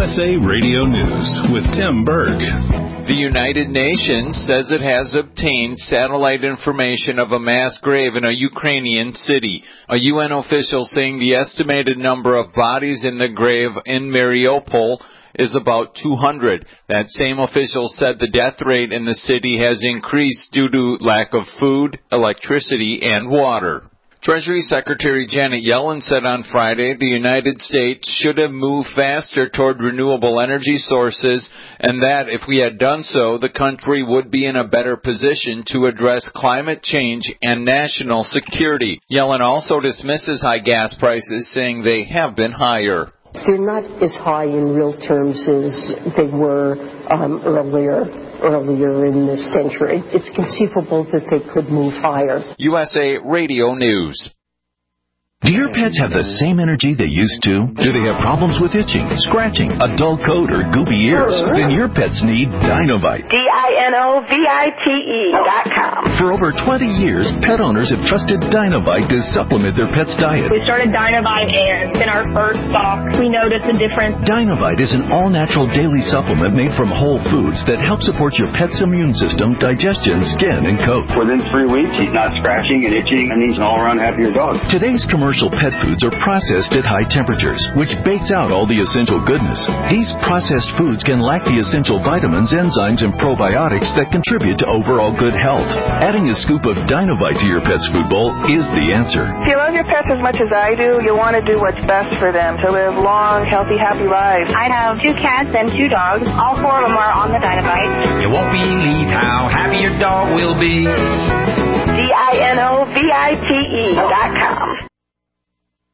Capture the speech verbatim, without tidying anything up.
S A Radio News with Tim Berg. The United Nations says it has obtained satellite information of a mass grave in a Ukrainian city. A U N official saying the estimated number of bodies in the grave in Mariupol is about two hundred. That same official said the death rate in the city has increased due to lack of food, electricity, and water. Treasury Secretary Janet Yellen said on Friday the United States should have moved faster toward renewable energy sources, and that if we had done so, the country would be in a better position to address climate change and national security. Yellen also dismisses high gas prices, saying they have been higher. They're not as high in real terms as they were um, earlier. earlier in this century. It's conceivable that they could move higher. U S A Radio News. Do your pets have the same energy they used to? Do they have problems with itching, scratching, a dull coat, or goopy ears? Then your pets need Dinovite. D I N O V I T E dot com. For over twenty years, pet owners have trusted Dinovite to supplement their pet's diet. We started Dinovite, and in our first box, we noticed a difference. Dinovite is an all-natural daily supplement made from whole foods that help support your pet's immune system, digestion, skin, and coat. Within three weeks, he's not scratching and itching, and he's an all-around happier dog. Today's commercial pet foods are processed at high temperatures, which bakes out all the essential goodness. These processed foods can lack the essential vitamins, enzymes, and probiotics that contribute to overall good health. Adding a scoop of Dinovite to your pet's food bowl is the answer. If you love your pets as much as I do, you want to do what's best for them to live long, healthy, happy lives. I have two cats and two dogs. All four of them are on the Dinovite. You won't believe how happy your dog will be. D I N O V I T E dot com.